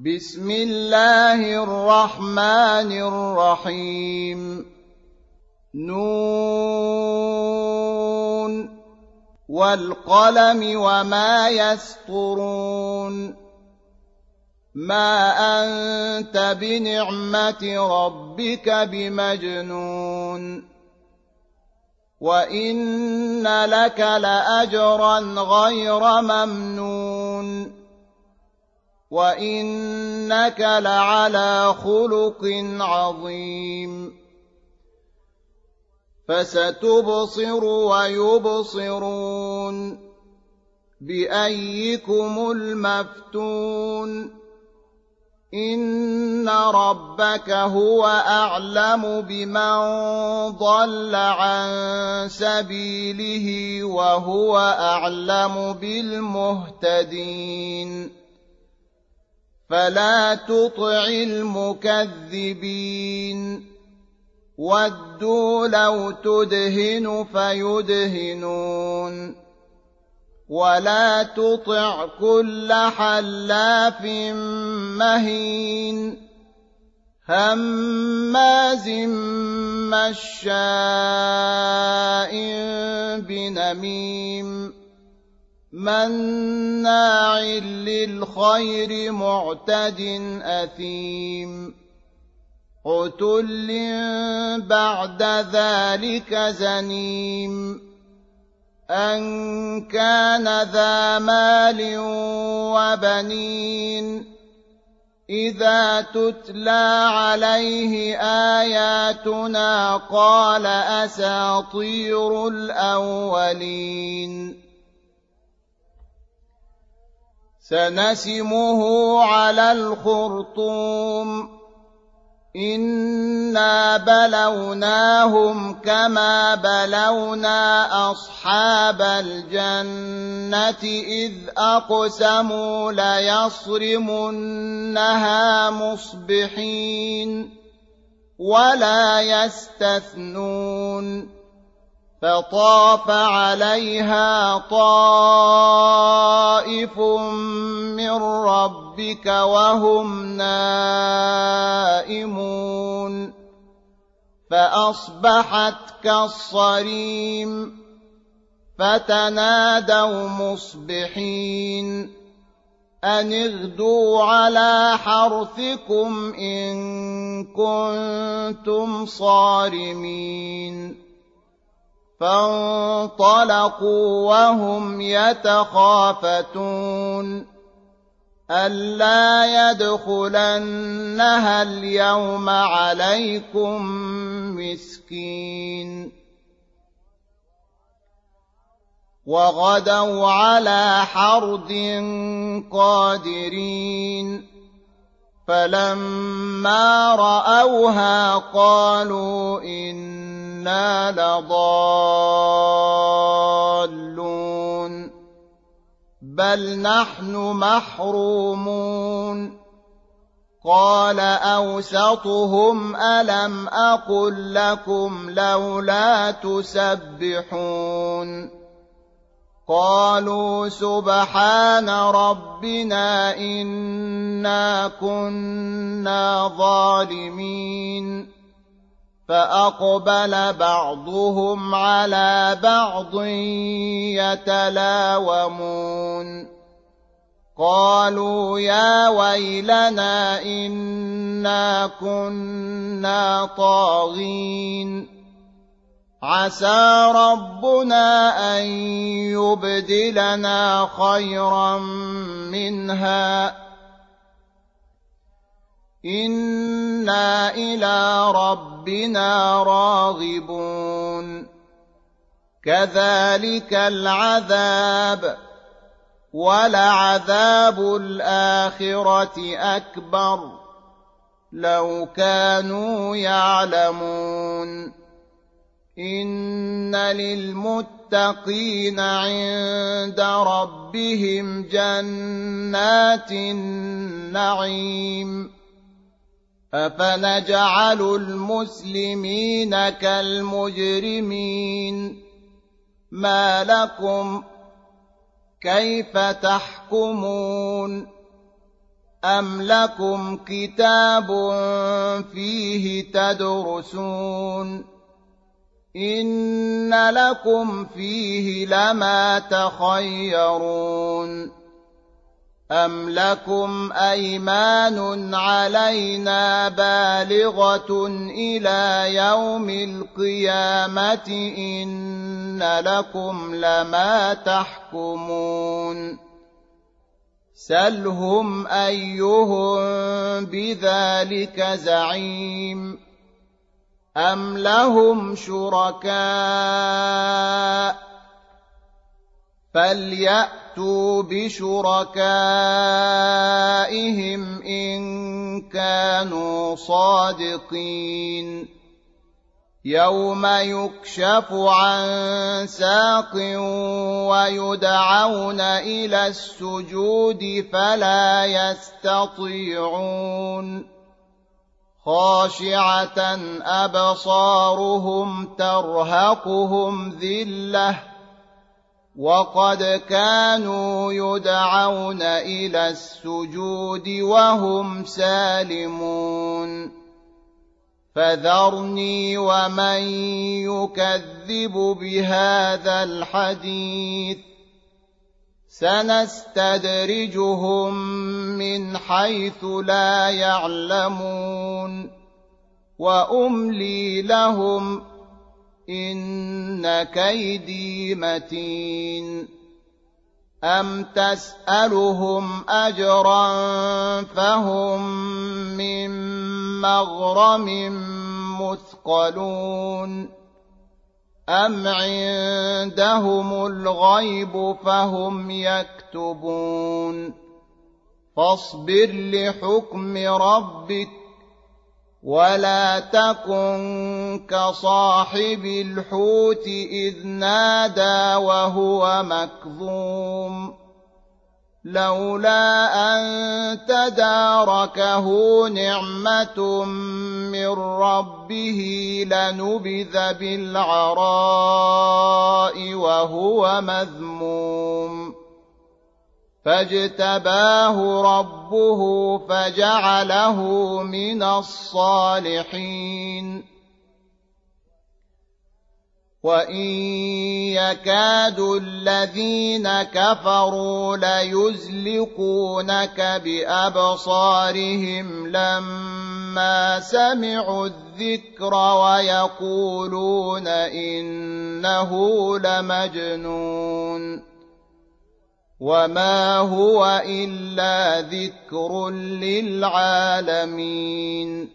بسم الله الرحمن الرحيم نون والقلم وما يسطرون ما أنت بنعمة ربك بمجنون وإن لك لأجرا غير ممنون وإنك لعلى خلق عظيم فستبصر ويبصرون بأيكم المفتون إن ربك هو أعلم بمن ضل عن سبيله وهو أعلم بالمهتدين فلا تطع المكذبين ودوا لو تدهن فيدهنون ولا تطع كل حلاف مهين هماز مشاء بنميم مناع للخير معتد أثيم عتل بعد ذلك زنيم أن كان ذا مال وبنين إذا تتلى عليه آياتنا قال أساطير الأولين سنسمه على الخرطوم إنا بلوناهم كما بلونا أصحاب الجنة إذ أقسموا ليصرمنها مصبحين ولا يستثنون فطاف عليها طائف من ربك وهم نائمون فأصبحت كالصريم فتنادوا مصبحين أن اغدوا على حرثكم إن كنتم صارمين فانطلقوا وهم يتخافتون ألا يدخلنها اليوم عليكم مسكين وغدوا على حرد قادرين فلما رأوها قالوا إنا لضالون بل نحن محرومون قال أوسطهم ألم أقل لكم لولا تسبحون قالوا سبحان ربنا إنا كنا ظالمين فأقبل بعضهم على بعض يتلاومون قالوا يا ويلنا إنا كنا طاغين عسى ربنا أن يبدلنا خيرا منها إنا إلى ربنا راغبون كذلك العذاب ولعذاب الآخرة أكبر لو كانوا يعلمون إن للمتقين عند ربهم جنات النعيم أفنجعل المسلمين كالمجرمين ما لكم كيف تحكمون أم لكم كتاب فيه تدرسون إن لكم فيه لما تخيرون أم لكم أيمان علينا بالغة إلى يوم القيامة إن لكم لما تحكمون سلهم أيهم بذلك زعيم أم لهم شركاء فليأتوا بشركائهم إن كانوا صادقين يوم يكشف عن ساق ويدعون إلى السجود فلا يستطيعون خاشعة أبصارهم ترهقهم ذلة وقد كانوا يدعون إلى السجود وهم سالمون فذرني ومن يكذب بهذا الحديث سنستدرجهم من حيث لا يعلمون وأملي لهم إن كيدي متين أم تسألهم أجرا فهم من مغرم مثقلون أم عندهم الغيب فهم يكتبون فاصبر لحكم ربك ولا تكن كصاحب الحوت إذ نادى وهو مكظوم لولا أن تداركه نعمة من ربه لنبذ بالعراء وهو مذموم فاجتباه ربه فجعله من الصالحين وإن يكاد الذين كفروا ليزلقونك بأبصارهم لما سمعوا الذكر ويقولون إنه لمجنون وما هو إلا ذكر للعالمين